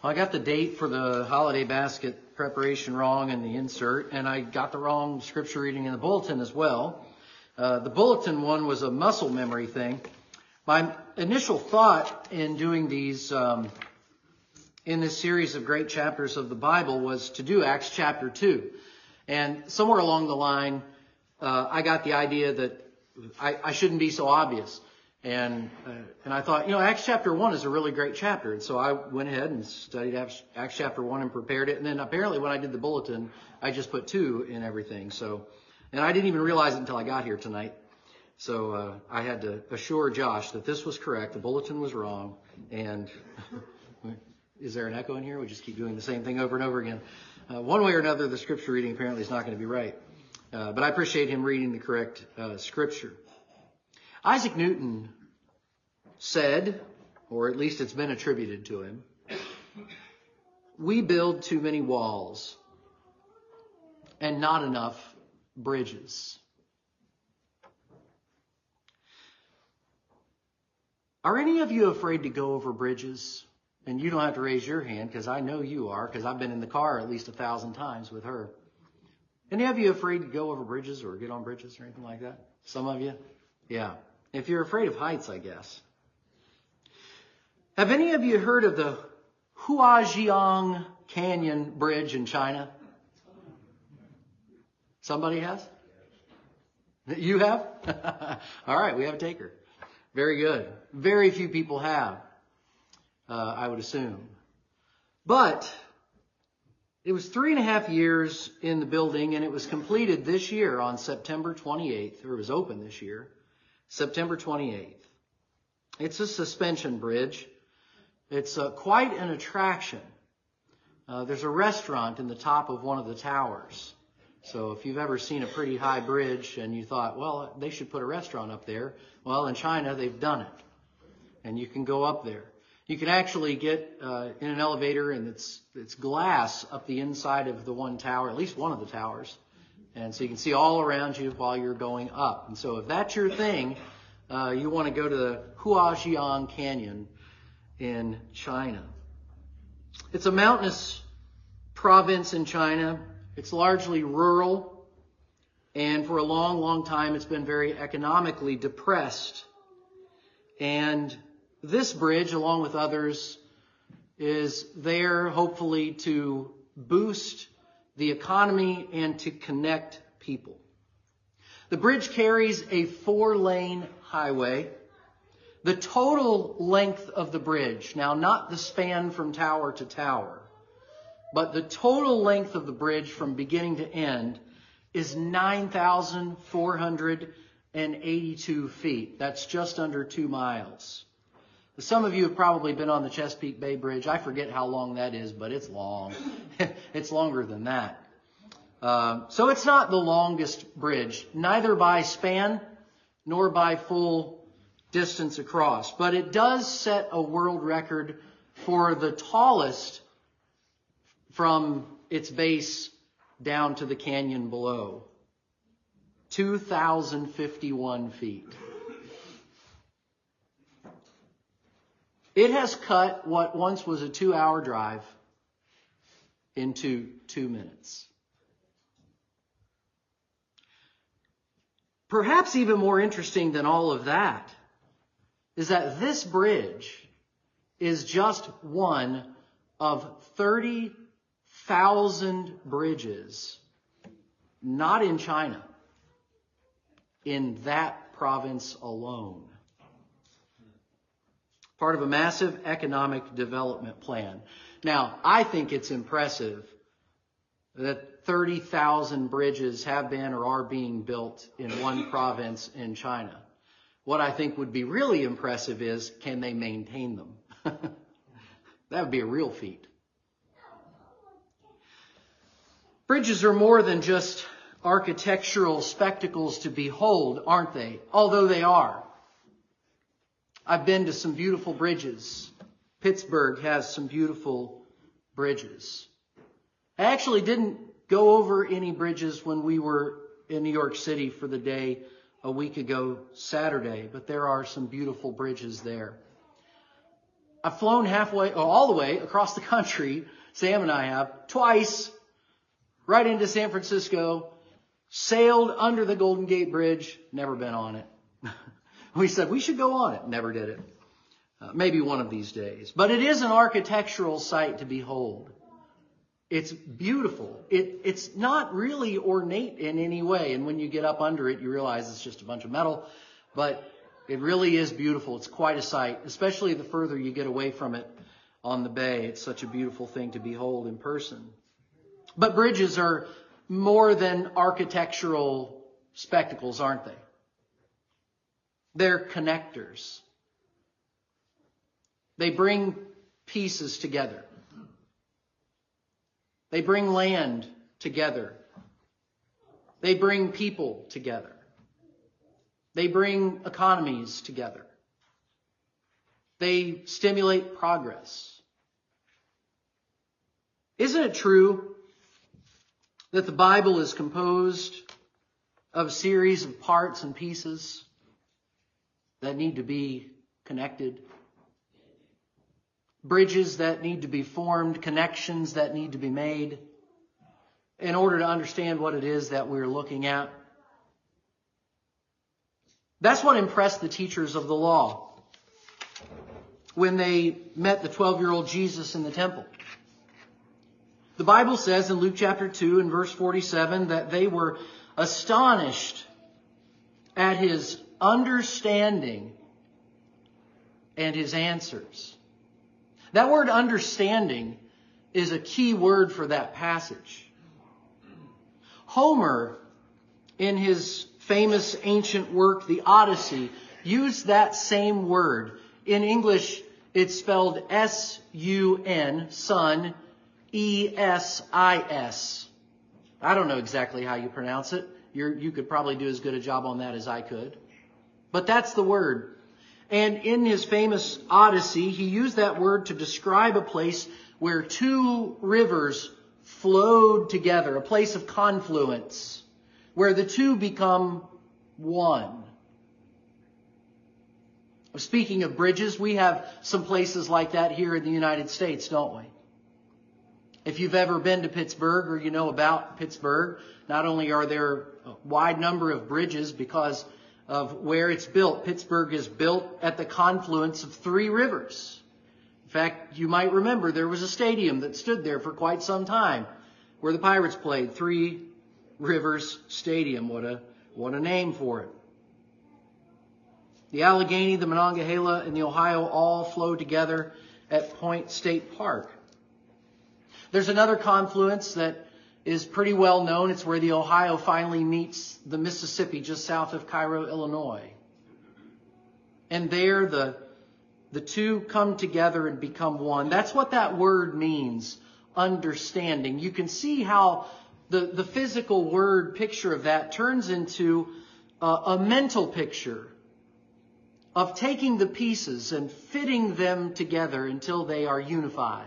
I got the date for the holiday basket preparation wrong in the insert, and I got the wrong scripture reading in the bulletin as well. The bulletin one was a muscle memory thing. My initial thought in doing these, in this series of great chapters of the Bible, was to do Acts chapter 2. And somewhere along the line, I got the idea that I shouldn't be so obvious. And I thought, Acts chapter 1 is a really great chapter. And so I went ahead and studied Acts chapter 1 and prepared it. And then apparently when I did the bulletin, I just put 2 in everything. And I didn't even realize it until I got here tonight. So I had to assure Josh that this was correct. The bulletin was wrong. And is there an echo in here? We just keep doing the same thing over and over again. One way or another, the scripture reading apparently is not going to be right. But I appreciate him reading the correct scripture. Isaac Newton said, or at least it's been attributed to him, we build too many walls and not enough bridges. Are any of you afraid to go over bridges? And you don't have to raise your hand because I know you are, because I've been in the car at least 1,000 times with her. Any of you afraid to go over bridges or get on bridges or anything like that? Some of you? Yeah. If you're afraid of heights, I guess. Have any of you heard of the Huajiang Canyon Bridge in China? Somebody has? You have? All right, we have a taker. Very good. Very few people have, I would assume. But it was 3.5 years in the building, and it was completed this year on September 28th, or it was open this year, September 28th. It's a suspension bridge. It's quite an attraction. There's a restaurant in the top of one of the towers. So if you've ever seen a pretty high bridge and you thought, well, they should put a restaurant up there. Well, in China, they've done it. And you can go up there. You can actually get in an elevator, and it's glass up the inside of the one tower, at least one of the towers. And so you can see all around you while you're going up. And so if that's your thing, you want to go to the Huajiang Canyon in China. It's a mountainous province in China. It's largely rural. And for a long, long time, it's been very economically depressed. And this bridge, along with others, is there hopefully to boost the economy and to connect people. The bridge carries a 4-lane highway. The total length of the bridge, now not the span from tower to tower, but the total length of the bridge from beginning to end is 9,482 feet. That's just under 2 miles. Some of you have probably been on the Chesapeake Bay Bridge. I forget how long that is, but it's long. It's longer than that. So it's not the longest bridge, neither by span nor by full distance across. But it does set a world record for the tallest from its base down to the canyon below. 2,051 feet. It has cut what once was a 2-hour drive into 2 minutes. Perhaps even more interesting than all of that is that this bridge is just one of 30,000 bridges, not in China, in that province alone. Part of a massive economic development plan. Now, I think it's impressive that 30,000 bridges have been or are being built in one province in China. What I think would be really impressive is, can they maintain them? That would be a real feat. Bridges are more than just architectural spectacles to behold, aren't they? Although they are. I've been to some beautiful bridges. Pittsburgh has some beautiful bridges. I actually didn't go over any bridges when we were in New York City for the day a week ago Saturday, but there are some beautiful bridges there. I've flown halfway, or all the way across the country, Sam and I have, twice, right into San Francisco, sailed under the Golden Gate Bridge, never been on it. We said we should go on it, never did it. Maybe one of these days. But it is an architectural sight to behold. It's beautiful. It's not really ornate in any way. And when you get up under it, you realize it's just a bunch of metal. But it really is beautiful. It's quite a sight, especially the further you get away from it on the bay. It's such a beautiful thing to behold in person. But bridges are more than architectural spectacles, aren't they? They're connectors. They bring pieces together. They bring land together. They bring people together. They bring economies together. They stimulate progress. Isn't it true that the Bible is composed of a series of parts and pieces that need to be connected? Bridges that need to be formed, connections that need to be made in order to understand what it is that we're looking at. That's what impressed the teachers of the law when they met the 12-year-old Jesus in the temple. The Bible says in Luke chapter 2 and verse 47 that they were astonished at his understanding and his answers. That word understanding is a key word for that passage. Homer, in his famous ancient work, The Odyssey, used that same word. In English, it's spelled S-U-N, sun, E-S-I-S. I don't know exactly how you pronounce it. You could probably do as good a job on that as I could. But that's the word. And in his famous Odyssey, he used that word to describe a place where two rivers flowed together, a place of confluence, where the two become one. Speaking of bridges, we have some places like that here in the United States, don't we? If you've ever been to Pittsburgh or you know about Pittsburgh, not only are there a wide number of bridges because of where it's built. Pittsburgh is built at the confluence of three rivers. In fact, you might remember there was a stadium that stood there for quite some time where the Pirates played. Three Rivers Stadium. What a name for it. The Allegheny, the Monongahela, and the Ohio all flow together at Point State Park. There's another confluence that is pretty well known. It's where the Ohio finally meets the Mississippi just south of Cairo, Illinois. And there the two come together and become one. That's what that word means, understanding. You can see how the physical word picture of that turns into a mental picture of taking the pieces and fitting them together until they are unified.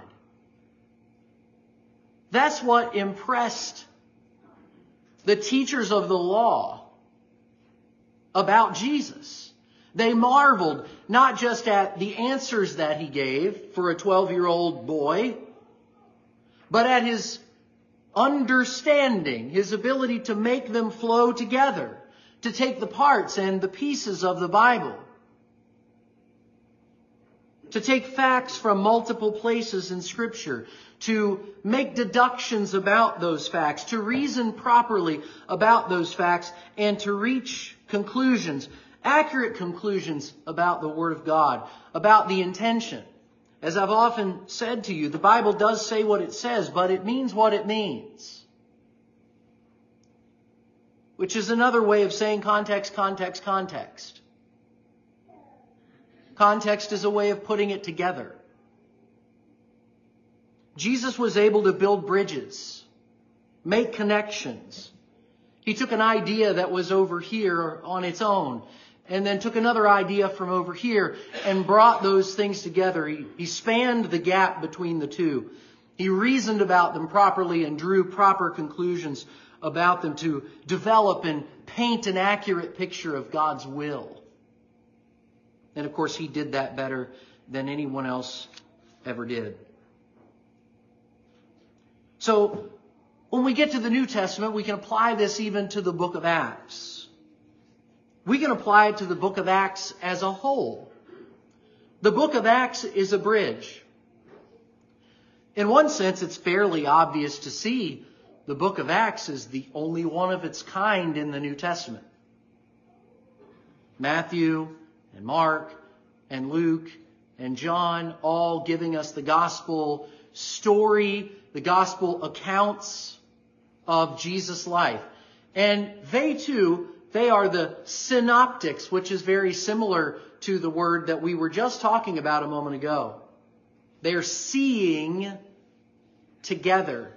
That's what impressed the teachers of the law about Jesus. They marveled not just at the answers that he gave for a 12-year-old boy, but at his understanding, his ability to make them flow together, to take the parts and the pieces of the Bible, to take facts from multiple places in Scripture, to make deductions about those facts, to reason properly about those facts, and to reach conclusions, accurate conclusions about the Word of God, about the intention. As I've often said to you, the Bible does say what it says, but it means what it means. Which is another way of saying context, context, context. Context is a way of putting it together. Jesus was able to build bridges, make connections. He took an idea that was over here on its own, and then took another idea from over here and brought those things together. He spanned the gap between the two. He reasoned about them properly and drew proper conclusions about them to develop and paint an accurate picture of God's will. And of course, he did that better than anyone else ever did. So, when we get to the New Testament, we can apply this even to the book of Acts. We can apply it to the book of Acts as a whole. The book of Acts is a bridge. In one sense, it's fairly obvious to see the book of Acts is the only one of its kind in the New Testament. Matthew and Mark and Luke and John all giving us the gospel story, the gospel accounts of Jesus' life. And they are the synoptics, which is very similar to the word that we were just talking about a moment ago. They are seeing together.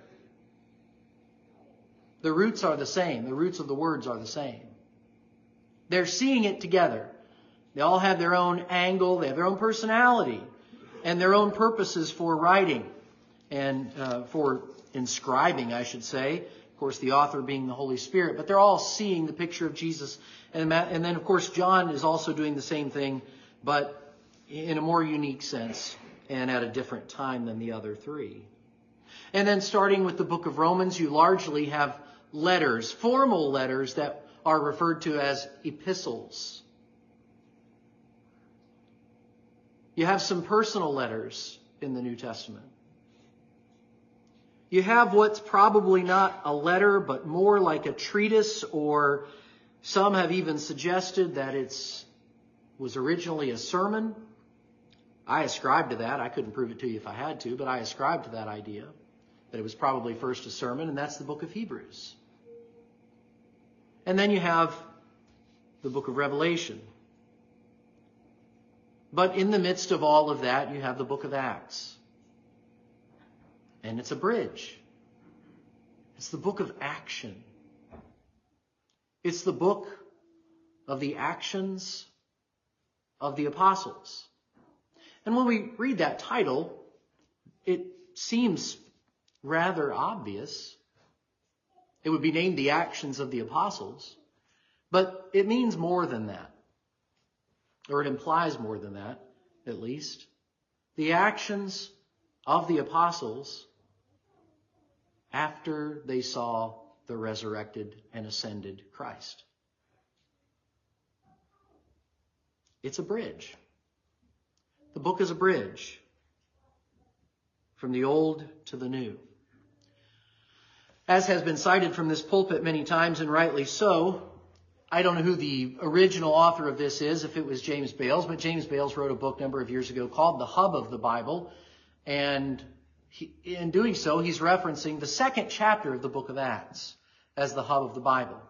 The roots are the same. The roots of the words are the same. They're seeing it together. They all have their own angle. They have their own personality and their own purposes for writing and for inscribing, I should say. Of course, the author being the Holy Spirit. But they're all seeing the picture of Jesus. And then, of course, John is also doing the same thing, but in a more unique sense and at a different time than the other three. And then starting with the book of Romans, you largely have letters, formal letters that are referred to as epistles. You have some personal letters in the New Testament. You have what's probably not a letter, but more like a treatise, or some have even suggested that it was originally a sermon. I ascribe to that. I couldn't prove it to you if I had to, but I ascribe to that idea, that it was probably first a sermon, and that's the book of Hebrews. And then you have the book of Revelation. But in the midst of all of that, you have the book of Acts. And it's a bridge. It's the book of action. It's the book of the actions of the apostles. And when we read that title, it seems rather obvious. It would be named The Actions of the Apostles. But it means more than that. Or it implies more than that, at least. The actions of the apostles after they saw the resurrected and ascended Christ. It's a bridge. The book is a bridge from the old to the new. As has been cited from this pulpit many times, and rightly so, I don't know who the original author of this is, if it was James Bales, but James Bales wrote a book a number of years ago called The Hub of the Bible, and in doing so, he's referencing the second chapter of the book of Acts as the hub of the Bible.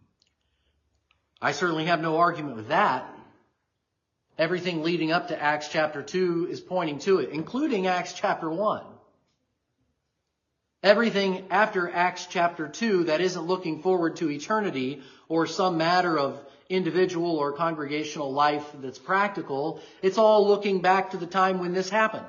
I certainly have no argument with that. Everything leading up to Acts chapter 2 is pointing to it, including Acts chapter 1. Everything after Acts chapter 2 that isn't looking forward to eternity or some matter of individual or congregational life that's practical, it's all looking back to the time when this happened.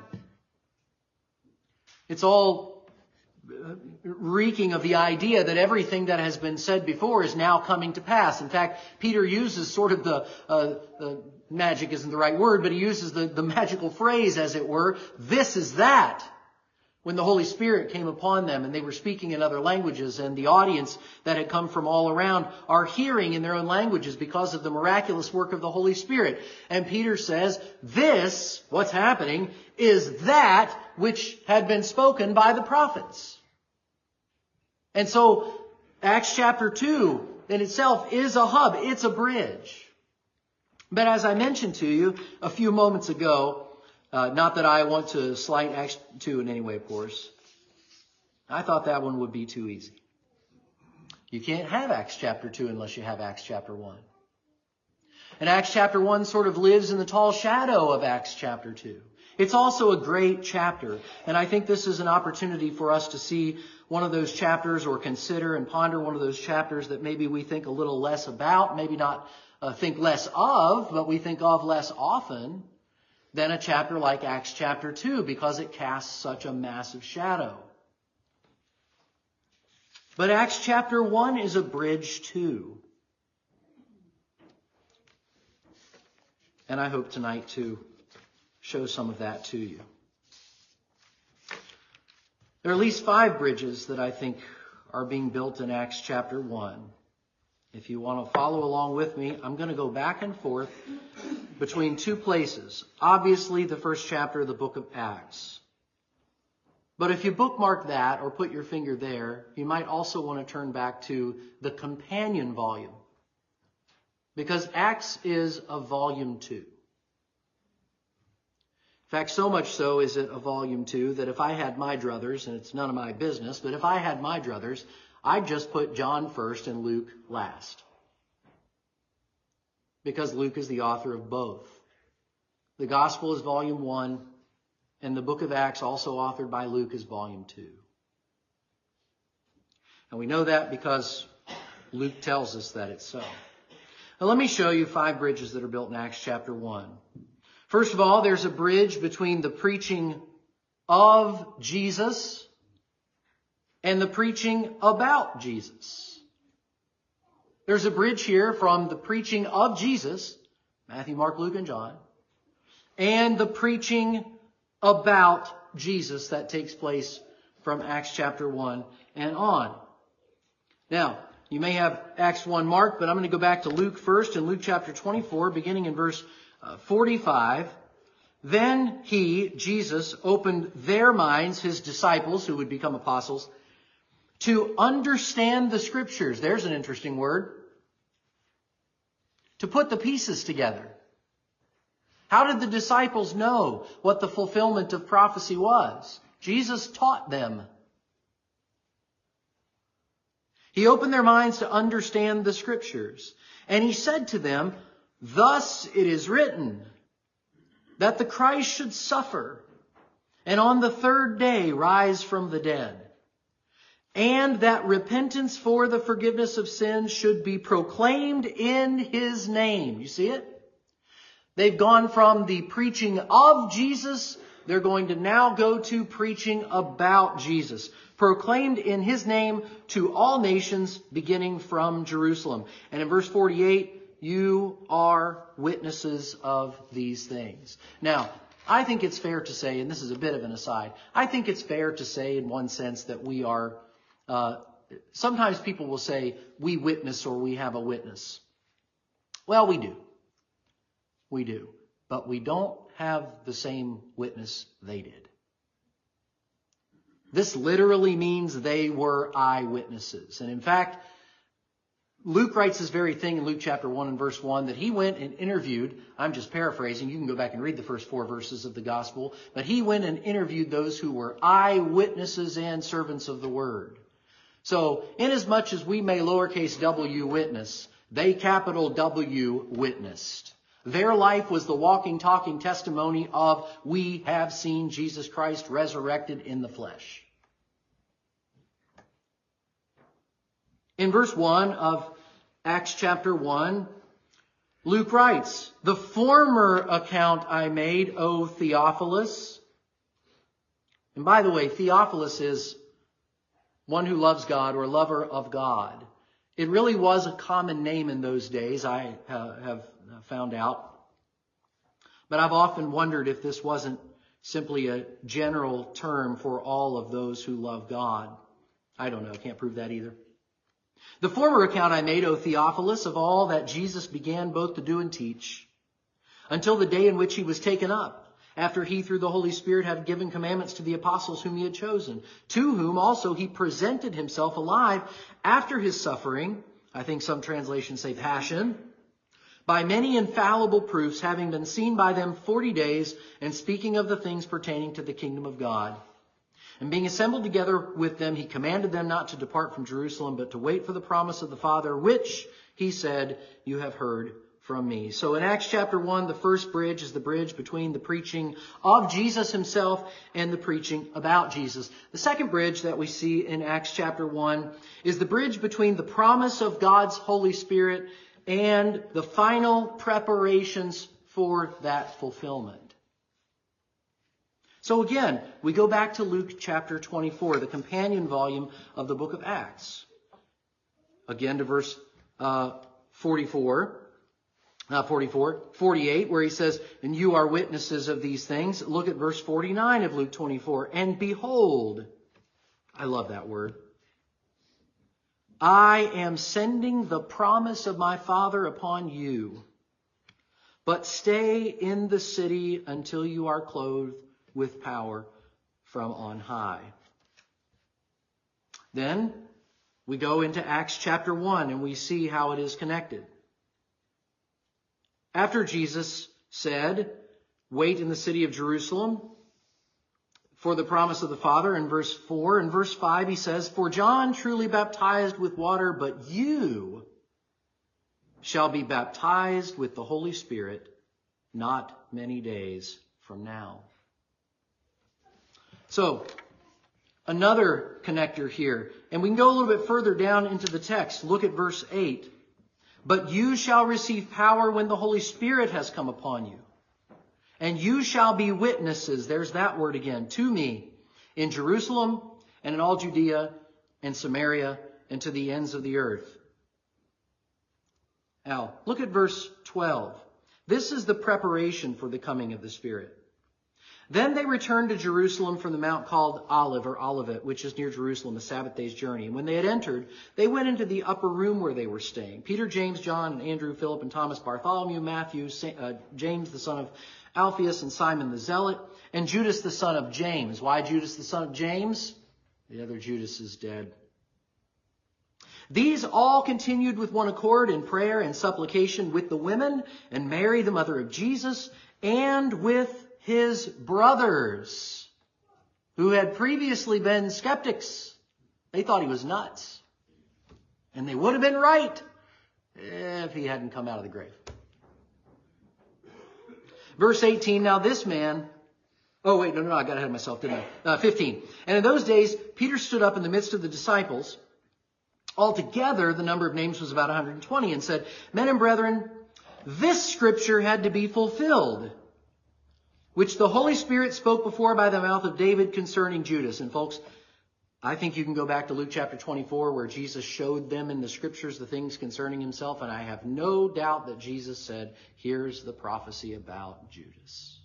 It's all reeking of the idea that everything that has been said before is now coming to pass. In fact, Peter uses sort of the magic isn't the right word, but he uses the magical phrase, as it were, this is that. When the Holy Spirit came upon them and they were speaking in other languages, and the audience that had come from all around are hearing in their own languages because of the miraculous work of the Holy Spirit. And Peter says, this, what's happening, is that which had been spoken by the prophets. And so Acts chapter 2 in itself is a hub. It's a bridge. But as I mentioned to you a few moments ago, not that I want to slight Acts 2 in any way, of course. I thought that one would be too easy. You can't have Acts chapter 2 unless you have Acts chapter 1. And Acts chapter 1 sort of lives in the tall shadow of Acts chapter 2. It's also a great chapter. And I think this is an opportunity for us to see one of those chapters, or consider and ponder one of those chapters that maybe we think a little less about, maybe not think less of, but we think of less often than a chapter like Acts chapter 2, because it casts such a massive shadow. But Acts chapter 1 is a bridge too. And I hope tonight to show some of that to you. There are at least 5 bridges that I think are being built in Acts chapter 1. If you want to follow along with me, I'm going to go back and forth between 2 places. Obviously, the first chapter of the book of Acts. But if you bookmark that or put your finger there, you might also want to turn back to the companion volume. Because Acts is a volume 2. In fact, so much so is it a volume 2 that if I had my druthers, and it's none of my business, but if I had my druthers, I'd just put John first and Luke last. Because Luke is the author of both. The Gospel is volume 1, and the book of Acts, also authored by Luke, is volume 2. And we know that because Luke tells us that it's so. Now let me show you 5 bridges that are built in Acts chapter 1. First of all, there's a bridge between the preaching of Jesus and the preaching about Jesus. There's a bridge here from the preaching of Jesus, Matthew, Mark, Luke, and John, and the preaching about Jesus that takes place from Acts chapter 1 and on. Now, you may have Acts 1 marked, but I'm going to go back to Luke first, in Luke chapter 24, beginning in verse 45. Then he, Jesus, opened their minds, his disciples, who would become apostles, to understand the Scriptures. There's an interesting word. To put the pieces together. How did the disciples know what the fulfillment of prophecy was? Jesus taught them. He opened their minds to understand the Scriptures. And he said to them, "Thus it is written, that the Christ should suffer, and on the 3rd day rise from the dead, and that repentance for the forgiveness of sins should be proclaimed in his name." You see it? They've gone from the preaching of Jesus, they're going to now go to preaching about Jesus. Proclaimed in his name to all nations, beginning from Jerusalem. And in verse 48, you are witnesses of these things. Now, I think it's fair to say, and this is a bit of an aside, I think it's fair to say in one sense that we are, sometimes people will say we witness or we have a witness. Well, we do. We do. But we don't have the same witness they did. This literally means they were eyewitnesses. And in fact, Luke writes this very thing in Luke chapter 1 and verse 1, that he went and interviewed, I'm just paraphrasing, you can go back and read the first 4 verses of the gospel, but he went and interviewed those who were eyewitnesses and servants of the word. So, inasmuch as we may lowercase w witness, they capital W witnessed. Their life was the walking, talking testimony of, we have seen Jesus Christ resurrected in the flesh. In verse 1 of Acts chapter 1, Luke writes, "The former account I made, O Theophilus." And by the way, Theophilus is one who loves God or lover of God. It really was a common name in those days, I have found out. But I've often wondered if this wasn't simply a general term for all of those who love God. I don't know. Can't prove that either. "The former account I made, O Theophilus, of all that Jesus began both to do and teach, until the day in which he was taken up, after he through the Holy Spirit had given commandments to the apostles whom he had chosen, to whom also he presented himself alive after his suffering," I think some translations say passion, "by many infallible proofs, having been seen by them 40 days, and speaking of the things pertaining to the kingdom of God. And being assembled together with them, he commanded them not to depart from Jerusalem, but to wait for the promise of the Father, which, he said, you have heard from me." So in Acts chapter 1, the first bridge is the bridge between the preaching of Jesus himself and the preaching about Jesus. The second bridge that we see in Acts chapter 1 is the bridge between the promise of God's Holy Spirit and the final preparations for that fulfillment. So again, we go back to Luke chapter 24, the companion volume of the book of Acts. Again to verse 44. 48, where he says, and you are witnesses of these things. Look at verse 49 of Luke 24. And behold, I love that word, I am sending the promise of my Father upon you, but stay in the city until you are clothed with power from on high. Then we go into Acts chapter 1 and we see how it is connected. After Jesus said, wait in the city of Jerusalem for the promise of the Father, in verse 4. In verse 5 he says, for John truly baptized with water, but you shall be baptized with the Holy Spirit not many days from now. So, another connector here. And we can go a little bit further down into the text. Look at verse 8. But you shall receive power when the Holy Spirit has come upon you. And you shall be witnesses, there's that word again, to me, in Jerusalem and in all Judea and Samaria and to the ends of the earth. Now, look at verse 12. This is the preparation for the coming of the Spirit. Then they returned to Jerusalem from the mount called Olive or Olivet, which is near Jerusalem, a Sabbath day's journey. And when they had entered, they went into the upper room where they were staying. Peter, James, John, and Andrew, Philip, and Thomas, Bartholomew, Matthew, James, the son of Alphaeus, and Simon the Zealot, and Judas, the son of James. Why Judas, the son of James? The other Judas is dead. These all continued with one accord in prayer and supplication with the women, and Mary, the mother of Jesus, and with his brothers, who had previously been skeptics. They thought he was nuts. And they would have been right if he hadn't come out of the grave. Verse 18, now this man... Oh, wait, no, I got ahead of myself, didn't I? 15. And in those days, Peter stood up in the midst of the disciples. Altogether, the number of names was about 120, and said, men and brethren, this scripture had to be fulfilled, which the Holy Spirit spoke before by the mouth of David concerning Judas. And folks, I think you can go back to Luke chapter 24 where Jesus showed them in the scriptures the things concerning himself. And I have no doubt that Jesus said, here's the prophecy about Judas.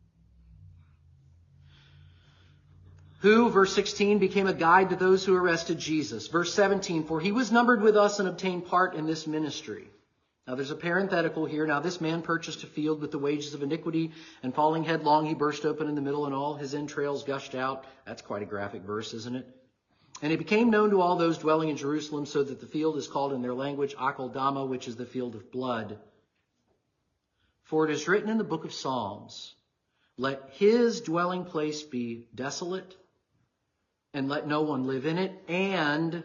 Who, verse 16, became a guide to those who arrested Jesus. Verse 17, for he was numbered with us and obtained part in this ministry. Now there's a parenthetical here. Now this man purchased a field with the wages of iniquity, and falling headlong, he burst open in the middle, and all his entrails gushed out. That's quite a graphic verse, isn't it? And it became known to all those dwelling in Jerusalem, so that the field is called in their language Akeldama, which is the field of blood. For it is written in the book of Psalms, let his dwelling place be desolate, and let no one live in it, and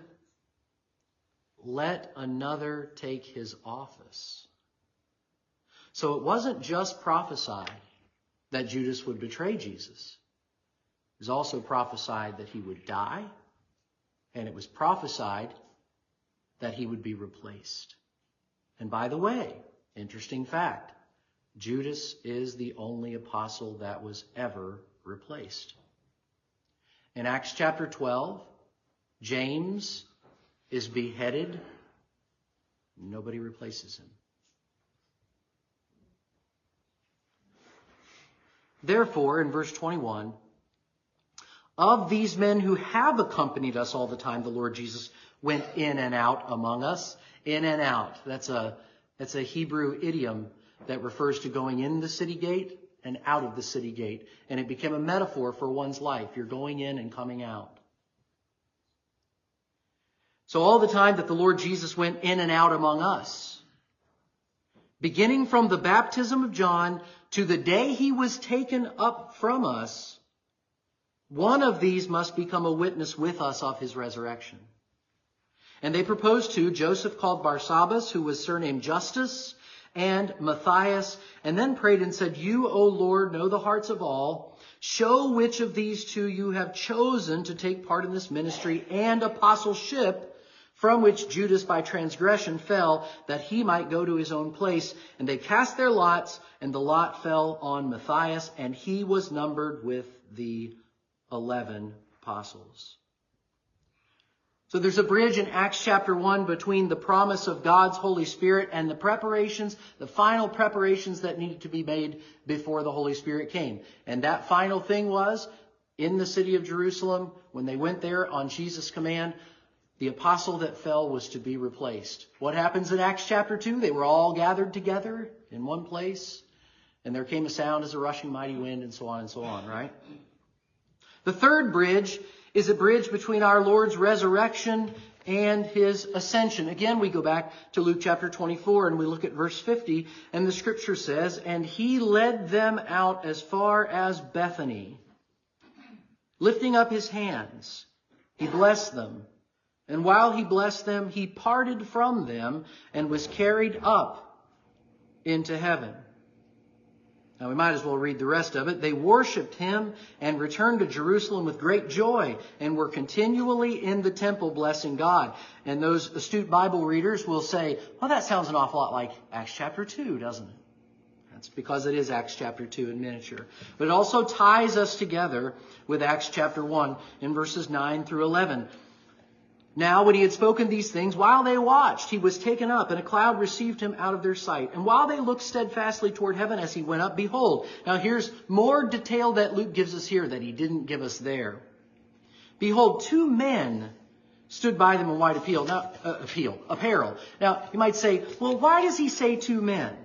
let another take his office. So it wasn't just prophesied that Judas would betray Jesus. It was also prophesied that he would die, and it was prophesied that he would be replaced. And by the way, interesting fact, Judas is the only apostle that was ever replaced. In Acts chapter 12, James is beheaded. Nobody replaces him. Therefore, in verse 21, of these men who have accompanied us all the time, the Lord Jesus went in and out among us. In and out. That's a Hebrew idiom that refers to going in the city gate and out of the city gate. And it became a metaphor for one's life. You're going in and coming out. So all the time that the Lord Jesus went in and out among us, beginning from the baptism of John to the day he was taken up from us, one of these must become a witness with us of his resurrection. And they proposed to Joseph called Barsabbas, who was surnamed Justus, and Matthias, and then prayed and said, you, O Lord, know the hearts of all. Show which of these two you have chosen to take part in this ministry and apostleship, from which Judas by transgression fell, that he might go to his own place. And they cast their lots, and the lot fell on Matthias, and he was numbered with the 11 apostles. So there's a bridge in Acts chapter 1 between the promise of God's Holy Spirit and the preparations, the final preparations that needed to be made before the Holy Spirit came. And that final thing was, in the city of Jerusalem, when they went there on Jesus' command, the apostle that fell was to be replaced. What happens in Acts chapter 2? They were all gathered together in one place, and there came a sound as a rushing mighty wind, and so on, right? The third bridge is a bridge between our Lord's resurrection and His ascension. Again, we go back to Luke chapter 24 and we look at verse 50, and the scripture says, "And He led them out as far as Bethany. Lifting up His hands, He blessed them. And while He blessed them, He parted from them and was carried up into heaven." Now we might as well read the rest of it. "They worshipped Him and returned to Jerusalem with great joy and were continually in the temple blessing God." And those astute Bible readers will say, well, that sounds an awful lot like Acts chapter 2, doesn't it? That's because it is Acts chapter 2 in miniature. But it also ties us together with Acts chapter 1 in verses 9 through 11. "Now, when He had spoken these things, while they watched, He was taken up, and a cloud received Him out of their sight. And while they looked steadfastly toward heaven as He went up, behold." Now here's more detail that Luke gives us here that he didn't give us there. "Behold, two men stood by them in white apparel." Now, you might say, well, why does he say two men?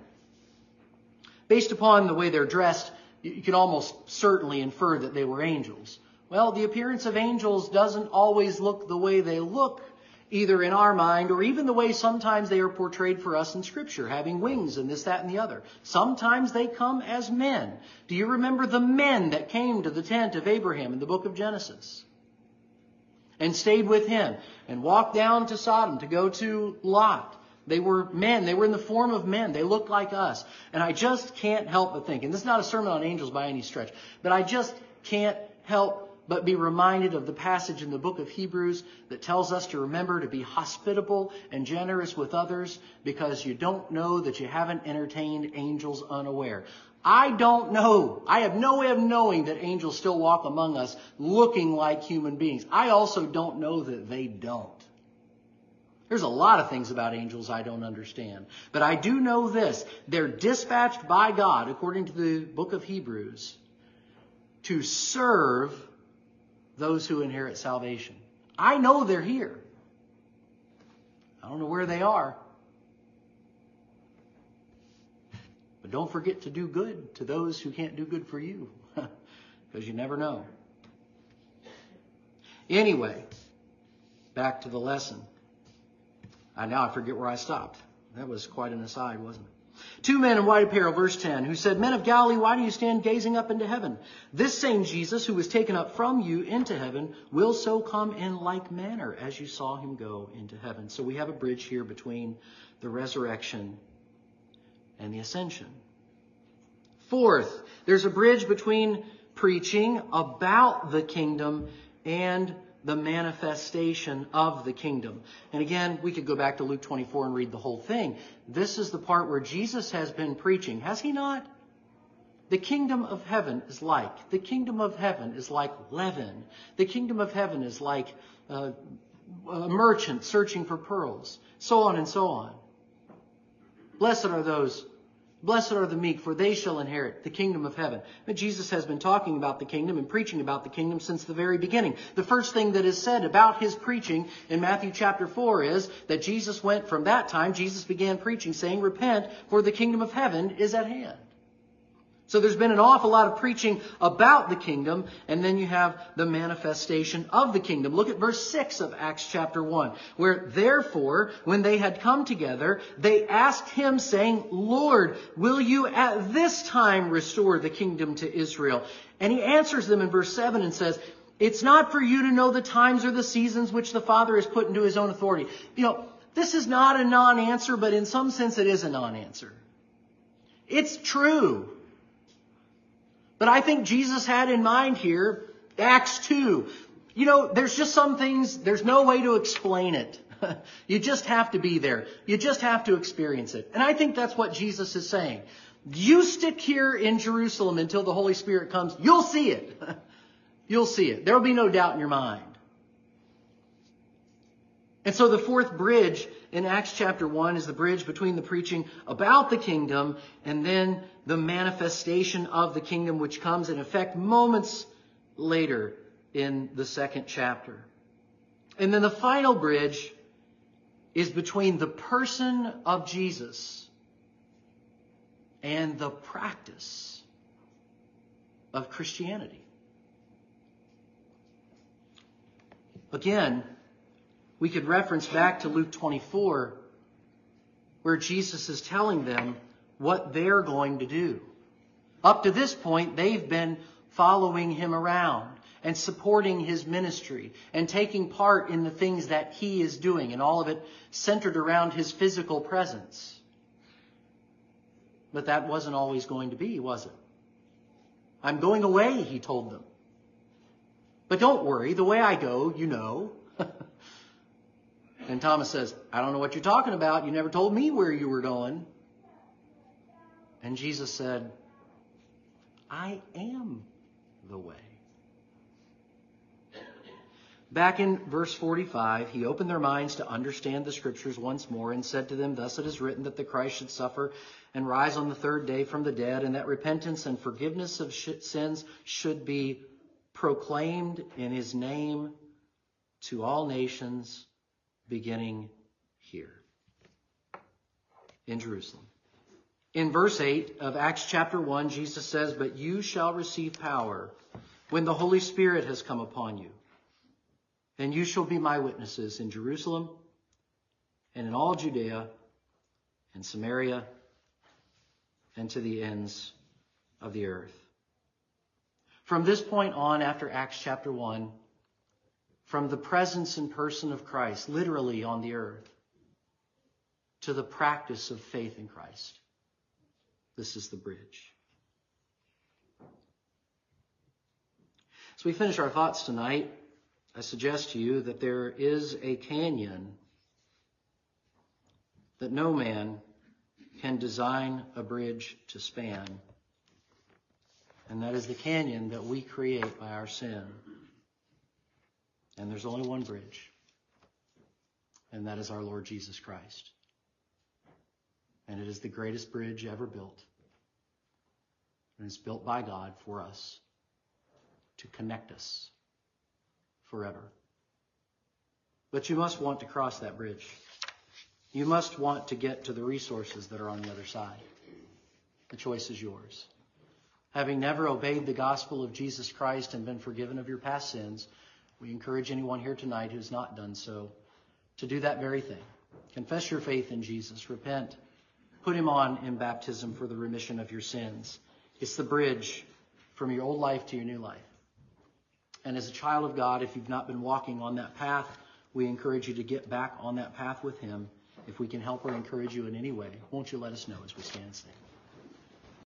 Based upon the way they're dressed, you can almost certainly infer that they were angels. Well, the appearance of angels doesn't always look the way they look, either in our mind or even the way sometimes they are portrayed for us in Scripture, having wings and this, that, and the other. Sometimes they come as men. Do you remember the men that came to the tent of Abraham in the book of Genesis? And stayed with him and walked down to Sodom to go to Lot. They were men. They were in the form of men. They looked like us. And I just can't help but think, and this is not a sermon on angels by any stretch, but I just can't help but be reminded of the passage in the book of Hebrews that tells us to remember to be hospitable and generous with others because you don't know that you haven't entertained angels unaware. I don't know. I have no way of knowing that angels still walk among us looking like human beings. I also don't know that they don't. There's a lot of things about angels I don't understand. But I do know this. They're dispatched by God, according to the book of Hebrews, to serve those who inherit salvation. I know they're here. I don't know where they are. But don't forget to do good to those who can't do good for you, because you never know. Anyway, back to the lesson. Now I forget where I stopped. That was quite an aside, wasn't it? "Two men in white apparel," verse 10, "who said, 'Men of Galilee, why do you stand gazing up into heaven? This same Jesus who was taken up from you into heaven will so come in like manner as you saw Him go into heaven.'" So we have a bridge here between the resurrection and the ascension. Fourth, there's a bridge between preaching about the kingdom and the manifestation of the kingdom. And again, we could go back to Luke 24 and read the whole thing. This is the part where Jesus has been preaching. Has He not? The kingdom of heaven is like. The kingdom of heaven is like leaven. The kingdom of heaven is like a merchant searching for pearls. So on and so on. Blessed are the meek, for they shall inherit the kingdom of heaven. But Jesus has been talking about the kingdom and preaching about the kingdom since the very beginning. The first thing that is said about His preaching in Matthew chapter 4 is that Jesus began preaching saying, "Repent, for the kingdom of heaven is at hand." So there's been an awful lot of preaching about the kingdom, and then you have the manifestation of the kingdom. Look at verse 6 of Acts chapter 1, where therefore, when they had come together, they asked Him, saying, "Lord, will you at this time restore the kingdom to Israel?" And He answers them in verse 7 and says, "It's not for you to know the times or the seasons which the Father has put into His own authority." This is not a non-answer, but in some sense it is a non-answer. It's true. But I think Jesus had in mind here Acts 2. There's just some things, there's no way to explain it. You just have to be there. You just have to experience it. And I think that's what Jesus is saying. You stick here in Jerusalem until the Holy Spirit comes. You'll see it. You'll see it. There will be no doubt in your mind. And so the fourth bridge in Acts chapter 1 is the bridge between the preaching about the kingdom and then the manifestation of the kingdom, which comes in effect moments later in the second chapter. And then the final bridge is between the person of Jesus and the practice of Christianity. Again, we could reference back to Luke 24, where Jesus is telling them what they're going to do. Up to this point, they've been following him around and supporting his ministry and taking part in the things that he is doing, and all of it centered around his physical presence. But that wasn't always going to be, was it? I'm going away, he told them. But don't worry, the way I go, you know. And Thomas says, I don't know what you're talking about. You never told me where you were going. And Jesus said, I am the way. Back in verse 45, he opened their minds to understand the scriptures once more and said to them, thus it is written that the Christ should suffer and rise on the third day from the dead, and that repentance and forgiveness of sins should be proclaimed in his name to all nations, beginning here in Jerusalem. In verse 8 of Acts chapter 1, Jesus says, but you shall receive power when the Holy Spirit has come upon you. And you shall be my witnesses in Jerusalem and in all Judea and Samaria and to the ends of the earth. From this point on, after Acts chapter 1, from the presence and person of Christ, literally on the earth, to the practice of faith in Christ. This is the bridge. As we finish our thoughts tonight, I suggest to you that there is a canyon that no man can design a bridge to span. And that is the canyon that we create by our sin. And there's only one bridge. And that is our Lord Jesus Christ. And it is the greatest bridge ever built. And it's built by God for us to connect us forever. But you must want to cross that bridge. You must want to get to the resources that are on the other side. The choice is yours. Having never obeyed the gospel of Jesus Christ and been forgiven of your past sins, we encourage anyone here tonight who has not done so to do that very thing. Confess your faith in Jesus. Repent. Put him on in baptism for the remission of your sins. It's the bridge from your old life to your new life. And as a child of God, if you've not been walking on that path, we encourage you to get back on that path with him. If we can help or encourage you in any way, won't you let us know as we stand and sing?